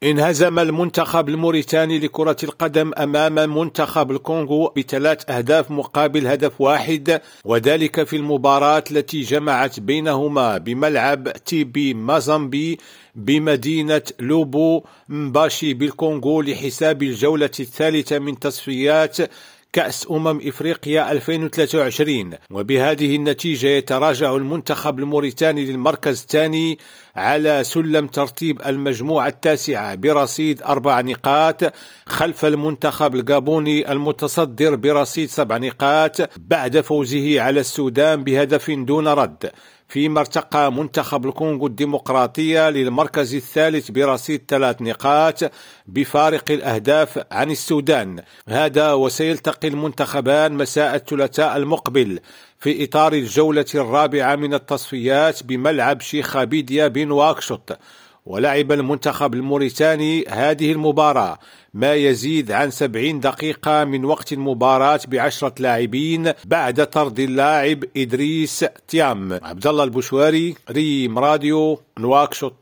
انهزم المنتخب الموريتاني لكرة القدم أمام منتخب الكونغو ب3 أهداف مقابل هدف واحد، وذلك في المباراة التي جمعت بينهما بملعب تي بي مازامبي بمدينة لوبو مباشي بالكونغو لحساب الجولة الثالثة من تصفيات كأس إفريقيا 2023. وبهذه النتيجة يتراجع المنتخب الموريتاني للمركز الثاني على سلم ترتيب المجموعة التاسعة برصيد 4 نقاط، خلف المنتخب الغابوني المتصدر برصيد 7 نقاط بعد فوزه على السودان بهدف دون رد، فيما ارتقى منتخب الكونغو الديمقراطية للمركز الثالث برصيد 3 نقاط بفارق الأهداف عن السودان. هذا وسيلتقي المنتخبان مساء الثلاثاء المقبل في إطار الجولة الرابعة من التصفيات بملعب شيخ بيديا بنواكشوط. ولعب المنتخب الموريتاني هذه المباراة ما يزيد عن 70 دقيقة من وقت المباراة ب10 لاعبين بعد طرد اللاعب إدريس تيام. عبد الله البشواري، ريم راديو، نواكشوط.